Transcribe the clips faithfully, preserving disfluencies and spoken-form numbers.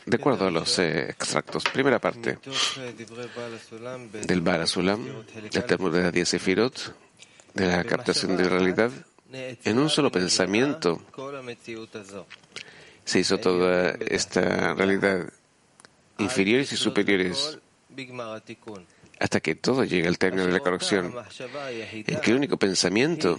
De acuerdo a los eh, extractos, primera parte del Baal HaSulam, del Talmud de las diez Sefirot, de la captación de realidad, en un solo pensamiento se hizo toda esta realidad, inferiores y superiores, hasta que todo llega al término de la corrección, en que el único pensamiento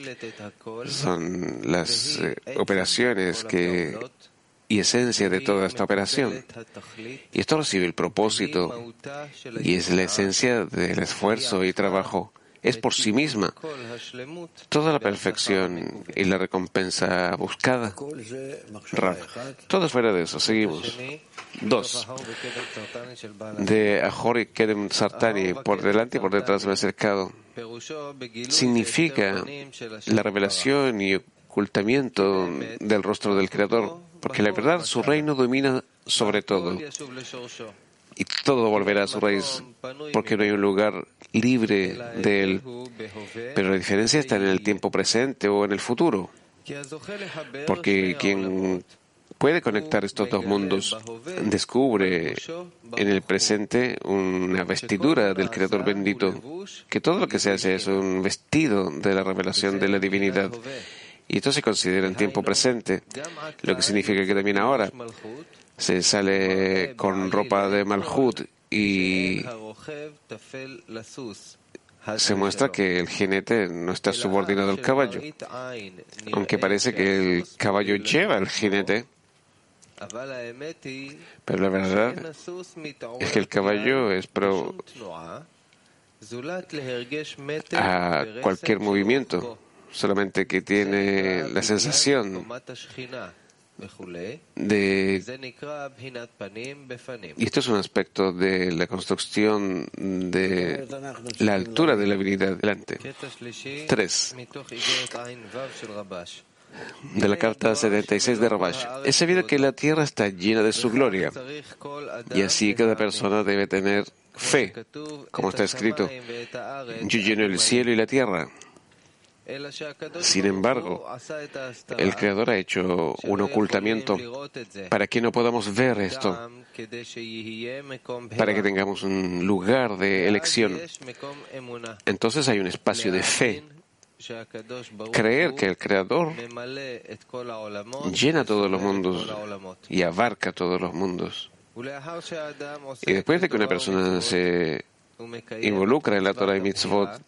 son las eh, operaciones que, y esencia de toda esta operación. Y esto recibe el propósito y es la esencia del esfuerzo y trabajo. Es por sí misma toda la perfección y la recompensa buscada. Rav. Todo fuera de eso. Seguimos. Dos. De Ahor y Kedem Sartani, por delante y por detrás me he acercado. Significa la revelación y ocultamiento del rostro del Creador, porque la verdad, su reino domina sobre todo. Y todo volverá a su raíz, porque no hay un lugar libre de él. Pero la diferencia está en el tiempo presente o en el futuro. Porque quien puede conectar estos dos mundos descubre en el presente una vestidura del Creador bendito, que todo lo que se hace es un vestido de la revelación de la divinidad. Y esto se considera en tiempo presente, lo que significa que también ahora se sale con ropa de Malhut y se muestra que el jinete no está subordinado al caballo, aunque parece que el caballo lleva al jinete. Pero la verdad es que el caballo es pro a cualquier movimiento, solamente que tiene la sensación de, y esto es un aspecto de la construcción de la altura de la habilidad delante. Tres. De la carta setenta y seis de Rabash. Es sabido que la tierra está llena de su gloria, y así cada persona debe tener fe, como está escrito: yo lleno el cielo y la tierra. Sin embargo, el Creador ha hecho un ocultamiento para que no podamos ver esto, para que tengamos un lugar de elección. Entonces hay un espacio de fe. Creer que el Creador llena todos los mundos y abarca todos los mundos. Y después de que una persona se involucra en la Torah y Mitzvot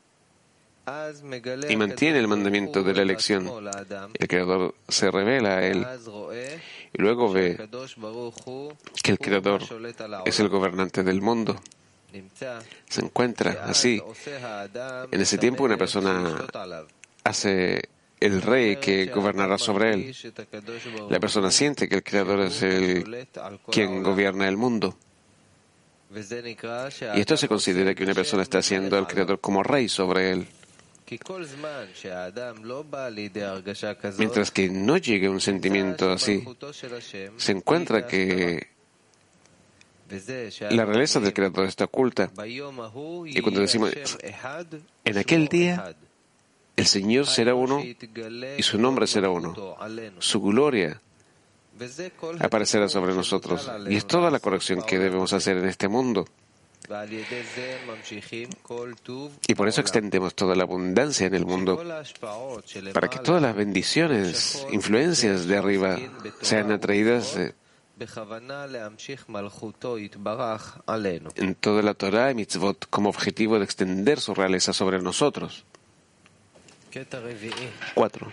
y mantiene el mandamiento de la elección, el Creador se revela a él y luego ve que el Creador es el gobernante del mundo. Se encuentra así. En ese tiempo una persona hace el rey que gobernará sobre él. La persona siente que el Creador es el quien gobierna el mundo. Y esto se considera que una persona está haciendo al Creador como rey sobre él. Mientras que no llegue un sentimiento así, se encuentra que la realeza del Creador está oculta. Y cuando decimos, en aquel día, el Señor será uno y su nombre será uno. Su gloria aparecerá sobre nosotros. Y es toda la corrección que debemos hacer en este mundo. Y por eso extendemos toda la abundancia en el mundo, para que todas las bendiciones, influencias de arriba sean atraídas en toda la Torah y Mitzvot como objetivo de extender su realeza sobre nosotros. Cuatro.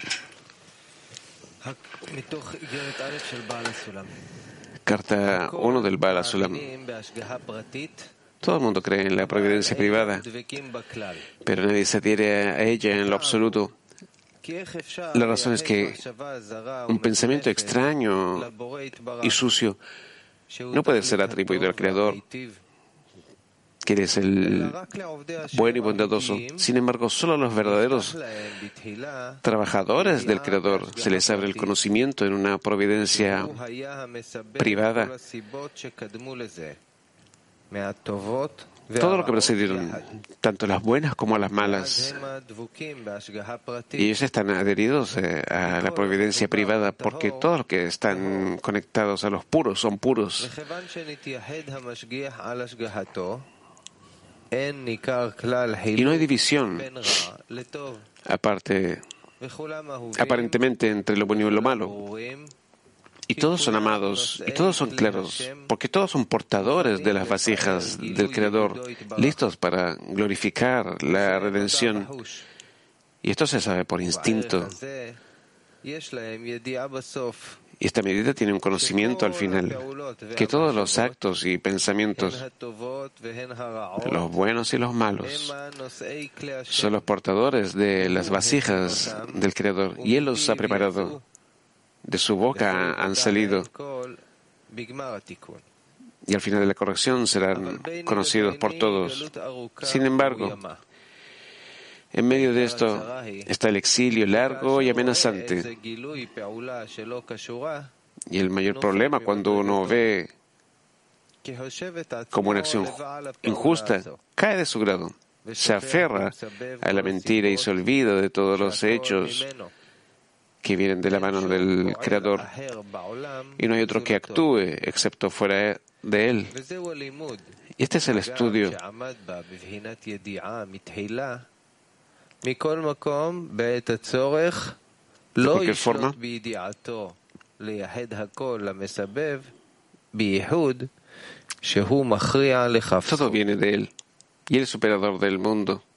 Carta uno del Baal HaSulam. Todo el mundo cree en la providencia privada, pero nadie se adhiere a ella en lo absoluto. La razón es que un pensamiento extraño y sucio no puede ser atribuido al Creador, que Él es el bueno y bondadoso. Sin embargo, solo a los verdaderos trabajadores del Creador se les abre el conocimiento en una providencia privada todo lo que precedieron, tanto las buenas como las malas. Y ellos están adheridos eh, a la providencia privada porque todos los que están conectados a los puros son puros. Y no hay división, aparte, aparentemente, entre lo bueno y lo malo. Y todos son amados, y todos son claros, porque todos son portadores de las vasijas del Creador, listos para glorificar la redención. Y esto se sabe por instinto. Y esta medida tiene un conocimiento al final, que todos los actos y pensamientos, los buenos y los malos, son los portadores de las vasijas del Creador, y Él los ha preparado. De su boca han salido, y al final de la corrección serán conocidos por todos. Sin embargo, en medio de esto está el exilio largo y amenazante. Y el mayor problema cuando uno ve como una acción injusta cae de su grado, se aferra a la mentira y se olvida de todos los hechos que vienen de la mano del Creador, y no hay otro que actúe excepto fuera de Él. Y este es el estudio. De cualquier forma, todo viene de Él, y Él es superador del mundo.